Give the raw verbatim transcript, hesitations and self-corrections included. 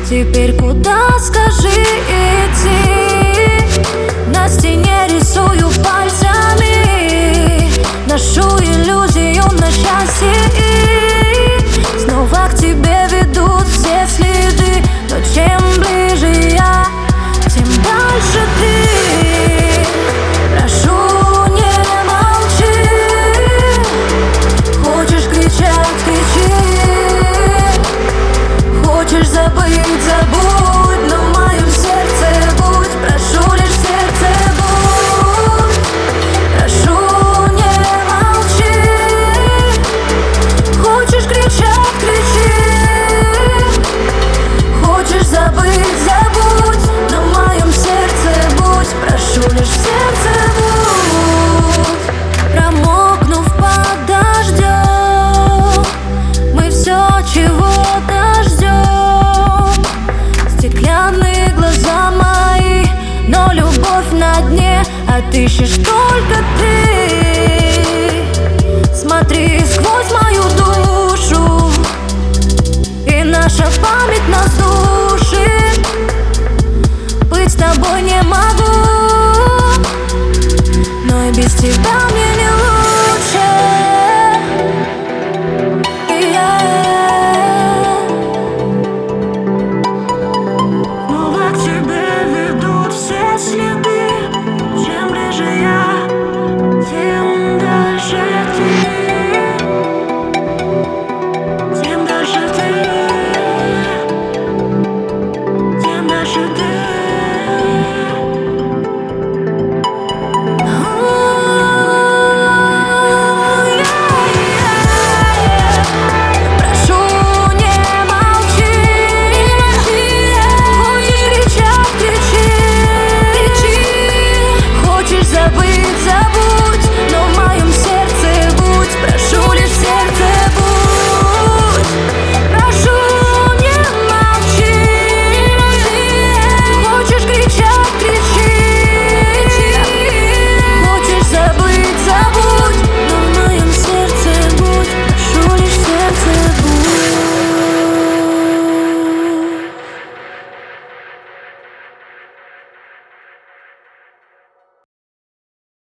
Теперь куда, скажи, идти? На стене рисую пальцами, ношу иллюзию на счастье, и снова к тебе ведут все следы. Но чем ближе я, тем дальше ты. Прошу, не молчи, хочешь кричать, кричи, хочешь забыть, забудь, но в моем сердце будь. Прошу, лишь в сердце будь. Прошу, не молчи, хочешь кричать, кричи, хочешь забыть, забудь, но в моем сердце будь. Прошу, лишь в сердце будь. Промокнув под дождем, мы все чего-то ждем. Стеклянные глаза мои, но любовь на дне отыщешь только ты.